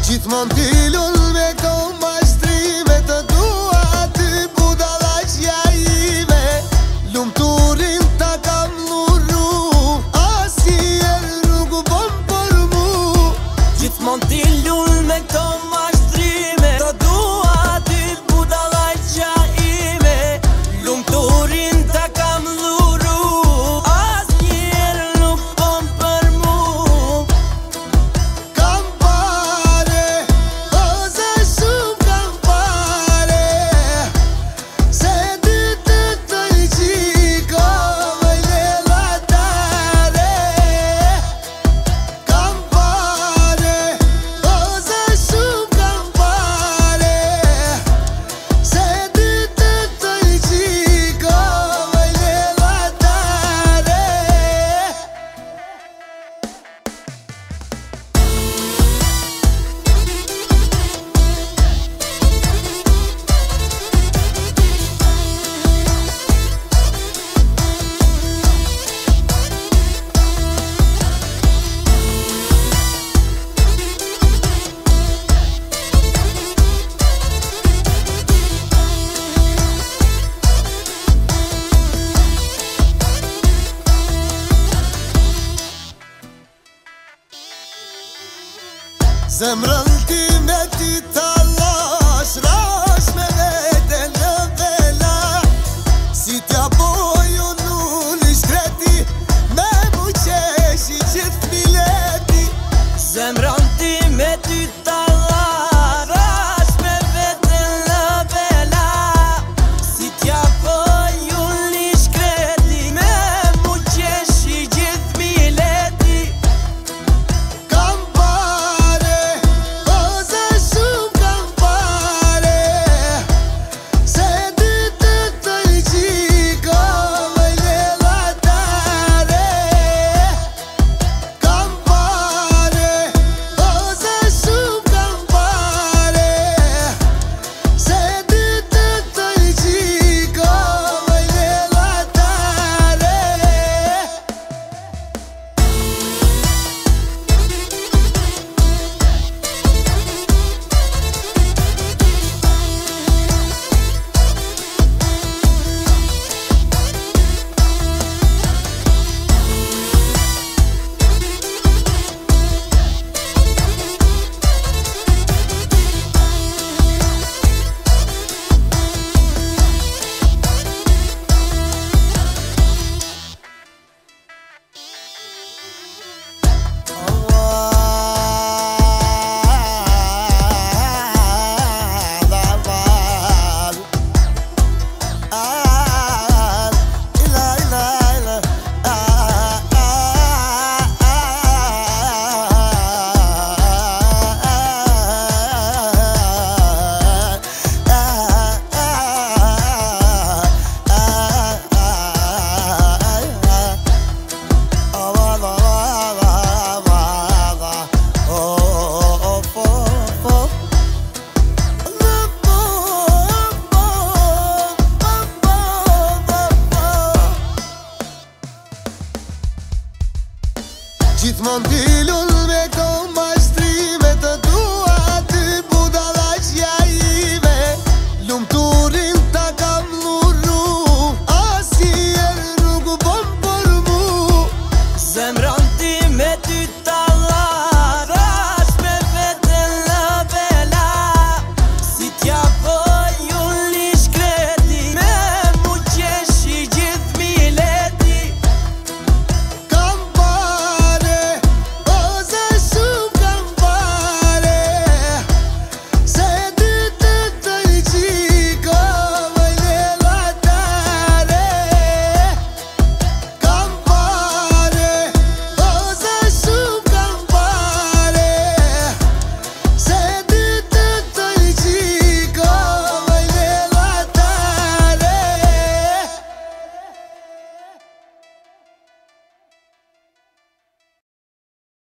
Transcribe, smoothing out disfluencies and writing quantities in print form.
Gjithmon t'i lull me kon mashtrime të dua ty budalaqja ime. Lumturin ta kam luru, asnjëher nuk u bën për mu. Gjithmon t'i lull me kon mashtrime të dua ty budalaqja ime. Lumturin ta kam luru, asnjëher nuk bën për mu. Kam pare, ose shumë kam pare, se dy të qikove lelatare. Kam pare, ose shumë kam pare, se dy të qikove lelatare. Zemrën ti me ti t'allash, rash me vete në vela. Si t'ja boju nulli shkreti, me mu qeshi gjithë mileti. Zemrën ti me ty t'allash, rash me vete në vela. Si t'ja bëju një shkreti, me mu qeshi gjithë mileti. Kam pare, ose shumë kam pare, se dy të qikove lelatare. Kam pare, ose shumë kam pare, se dy të qikove lelatare. Gjithmon t'i lull me kon